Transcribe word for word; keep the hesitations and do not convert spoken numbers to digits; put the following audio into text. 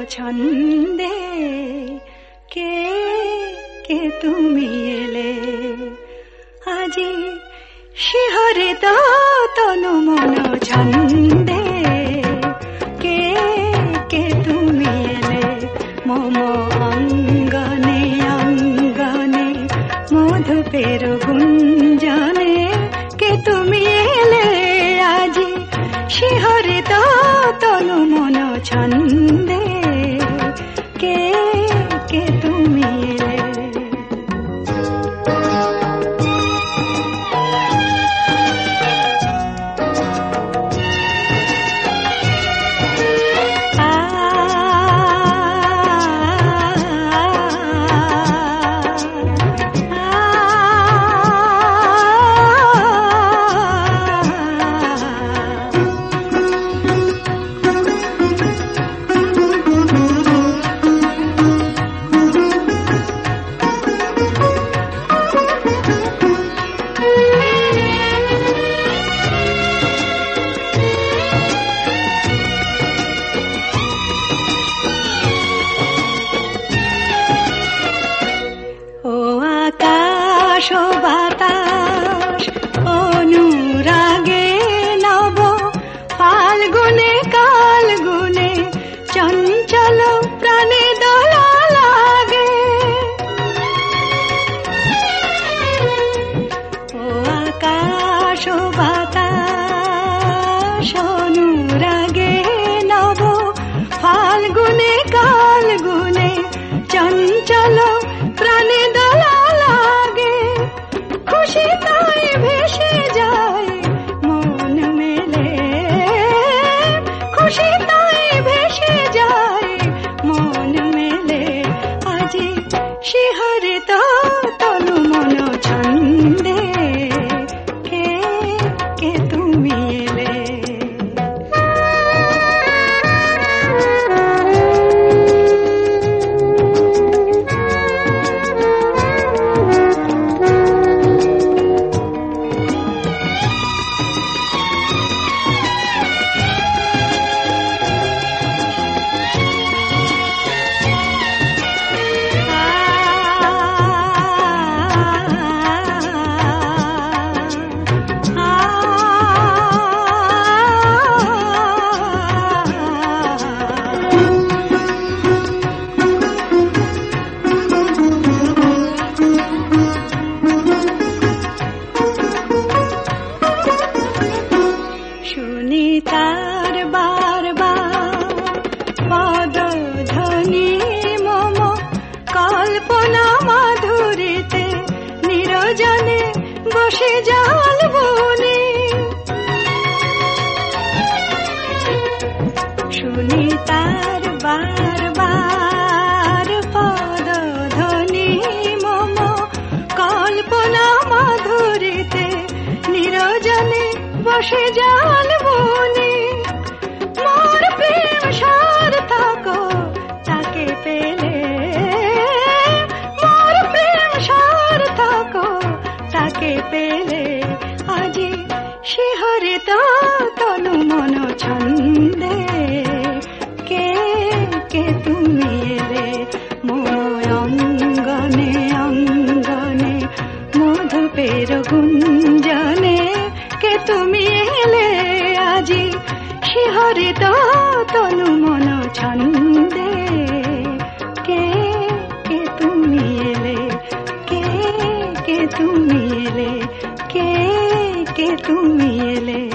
ছন্দে কে কে তুমি এলে আজি শিহরিত তনু মন ছন্দে কে কে তুমি এলে মম অঙ্গনে অঙ্গনে মধুপের গুঞ্জনে কে তুমি এলে আজি শিহরিত তনু মন ছন্দে কে কে তুমি এলে বাতাস অনুরাগে নব ফাল্গুনে কালগুনে চঞ্চল প্রাণে দোলা লাগে ও আকাশ বাতাস অনুরাগে নব ফাল্গুনে কালগুনে চঞ্চল প্রাণে দোলা লাগে খুশি তাই ভেসে যায় মন মেলে খুশি তাই ভেসে যায় মন মেলে আজি শিহরিত তনু মন ছন্দে কে কে তুমি এলে তার বারবার পদধ্বনি মম কল্পনা মাধুরীতে নিরজনে বসে জল বনে শুনি তার বারবার পদধ্বনি মম কল্পনা মাধুরীতে নিরজনে বসে জল বনে মোর প্রেম সার্থক তাকে পেলে মোর প্রেম সার্থক তাকে পেলে আজি শিহরিত তনু মন ছন্দে কে কে তুমি এলে মোর অঙ্গনে অঙ্গনে মধুপের গুঞ্জনে কে তুমি এলে আজি শিহরিত তনু মন ছন্দে কে কে তুমি এলে কে কে তুমি এলে কে কে তুমি এলে